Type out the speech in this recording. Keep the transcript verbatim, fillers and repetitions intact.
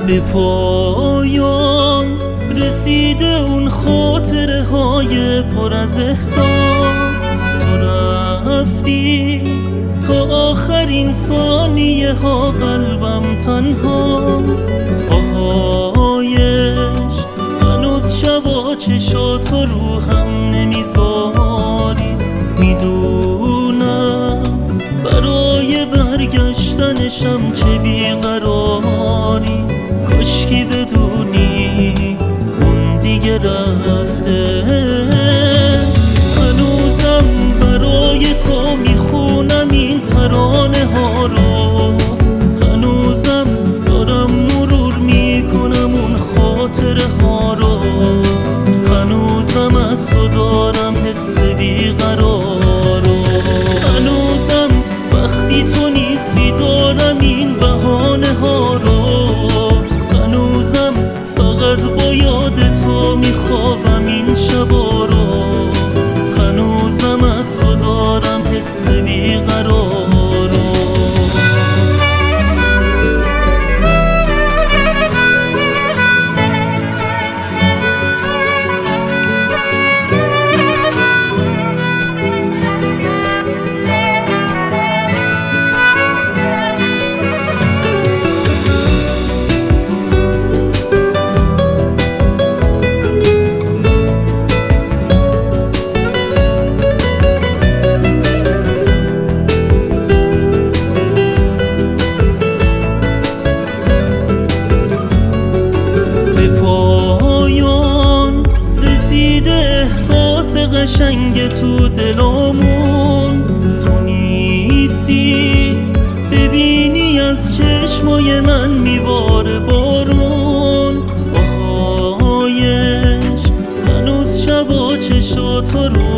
به پایان رسیده اون خاطره های پر از احساس. تو رفتی تا آخرین ثانیه ها قلبم تنهاست. آهایش هنوز شبا چشاتو رو هم نمیذاری. میدونم برای برگشتنشم چه بیقراری. کاشکی بدونی اون دیگه رفته. هنوزم برای تو میخونم این ترانه ها رو. هنوزم دارم مرور میکنم اون خاطره ها رو. هنوزم از تو دارم حس بیقرار رو. هنوزم وقتی تو نیستی دارم این بهانه ها رو. هنوزم فقط با یاد تو میخوابم این شبا رو. هنوزم از تو دارم حس بیقرار رو. قشنگ تو دلامون تو نیستی. ببینی از چشمای من میباره بارون. آهایش هنوز شبا چشاتو رو